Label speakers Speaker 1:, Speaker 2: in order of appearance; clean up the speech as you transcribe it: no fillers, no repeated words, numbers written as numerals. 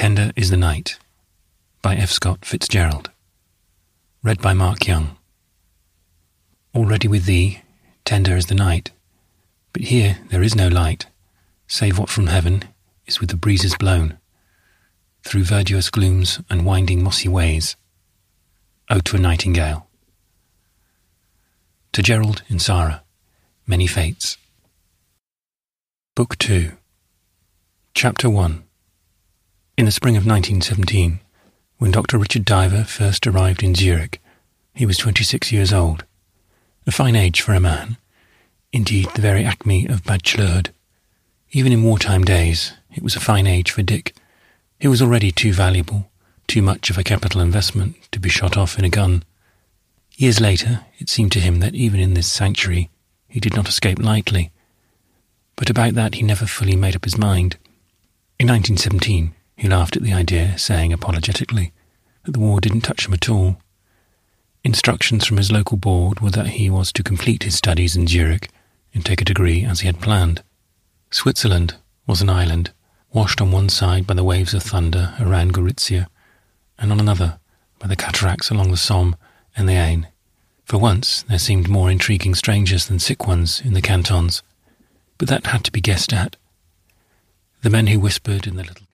Speaker 1: Tender is the Night, by F. Scott Fitzgerald. Read by Mark Young. Already with thee, tender is the night, but here there is no light, save what from heaven is with the breezes blown, through verdurous glooms and winding mossy ways. Ode to a Nightingale. To Gerald in Sara, Many Fates. Book 2. Chapter 1. In the spring of 1917, when Dr. Richard Diver first arrived in Zurich, he was 26 years old, a fine age for a man, indeed the very acme of bachelorhood. Even in wartime days, it was a fine age for Dick. He was already too valuable, too much of a capital investment to be shot off in a gun. Years later, it seemed to him that even in this sanctuary, he did not escape lightly. But about that he never fully made up his mind. In 1917, he laughed at the idea, saying apologetically that the war didn't touch him at all. Instructions from his local board were that he was to complete his studies in Zurich and take a degree as he had planned. Switzerland was an island, washed on one side by the waves of thunder around Gorizia, and on another by the cataracts along the Somme and the Aisne. For once there seemed more intriguing strangers than sick ones in the cantons, but that had to be guessed at. The men who whispered in the little